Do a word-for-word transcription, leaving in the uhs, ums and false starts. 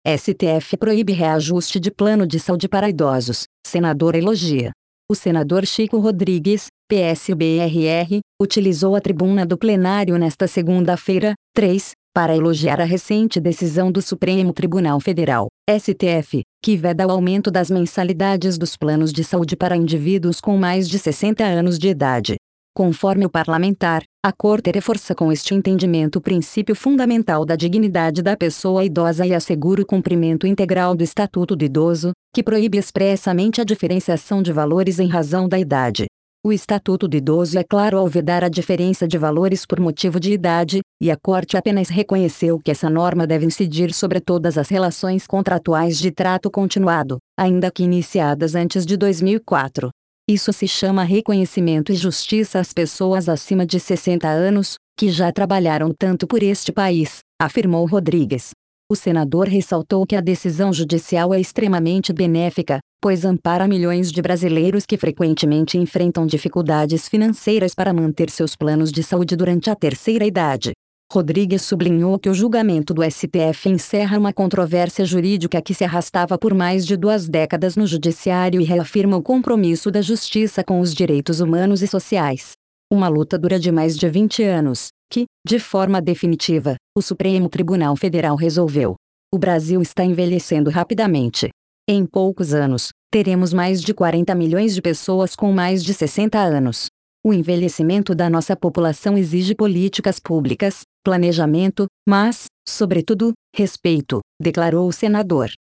S T F proíbe reajuste de plano de saúde para idosos, senador elogia. O senador Chico Rodrigues, P S B R R, utilizou a tribuna do plenário nesta segunda-feira, três, para elogiar a recente decisão do Supremo Tribunal Federal, S T F, que veda o aumento das mensalidades dos planos de saúde para indivíduos com mais de sessenta anos de idade. Conforme o parlamentar, a Corte reforça com este entendimento o princípio fundamental da dignidade da pessoa idosa e assegura o cumprimento integral do Estatuto do Idoso, que proíbe expressamente a diferenciação de valores em razão da idade. O Estatuto do Idoso é claro ao vedar a diferença de valores por motivo de idade, e a Corte apenas reconheceu que essa norma deve incidir sobre todas as relações contratuais de trato continuado, ainda que iniciadas antes de dois mil e quatro. Isso se chama reconhecimento e justiça às pessoas acima de sessenta anos, que já trabalharam tanto por este país, afirmou Rodrigues. O senador ressaltou que a decisão judicial é extremamente benéfica, pois ampara milhões de brasileiros que frequentemente enfrentam dificuldades financeiras para manter seus planos de saúde durante a terceira idade. Rodrigues sublinhou que o julgamento do S T F encerra uma controvérsia jurídica que se arrastava por mais de duas décadas no judiciário e reafirma o compromisso da justiça com os direitos humanos e sociais. Uma luta dura de mais de vinte anos, que, de forma definitiva, o Supremo Tribunal Federal resolveu. O Brasil está envelhecendo rapidamente. Em poucos anos, teremos mais de quarenta milhões de pessoas com mais de sessenta anos. O envelhecimento da nossa população exige políticas públicas, planejamento, mas, sobretudo, respeito, declarou o senador.